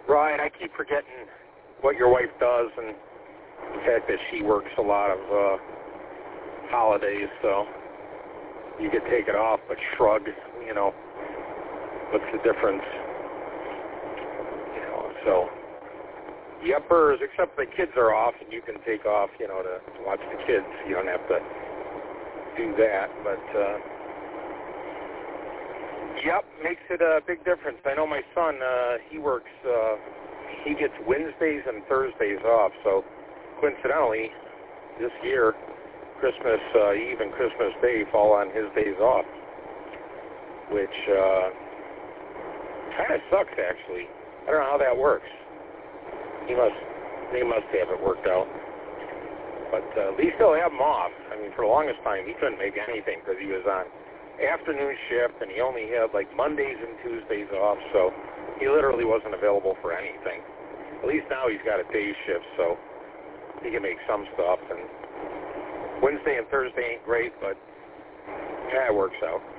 Right, I keep forgetting what your wife does and the fact that she works a lot of holidays, so you could take it off, but shrug, what's the difference? So, yuppers, except the kids are off, and you can take off, to watch the kids. You don't have to do that, but, yep, makes it a big difference. I know my son, he works, he gets Wednesdays and Thursdays off, so coincidentally, this year, Christmas Eve and Christmas Day fall on his days off, which kind of sucks, actually. I don't know how that works. They must have it worked out. But at least they'll have him off. I mean, for the longest time, he couldn't make anything because he was on afternoon shift, and he only had, Mondays and Tuesdays off, so he literally wasn't available for anything. At least now he's got a day shift, so he can make some stuff. And Wednesday and Thursday ain't great, but, yeah, it works out.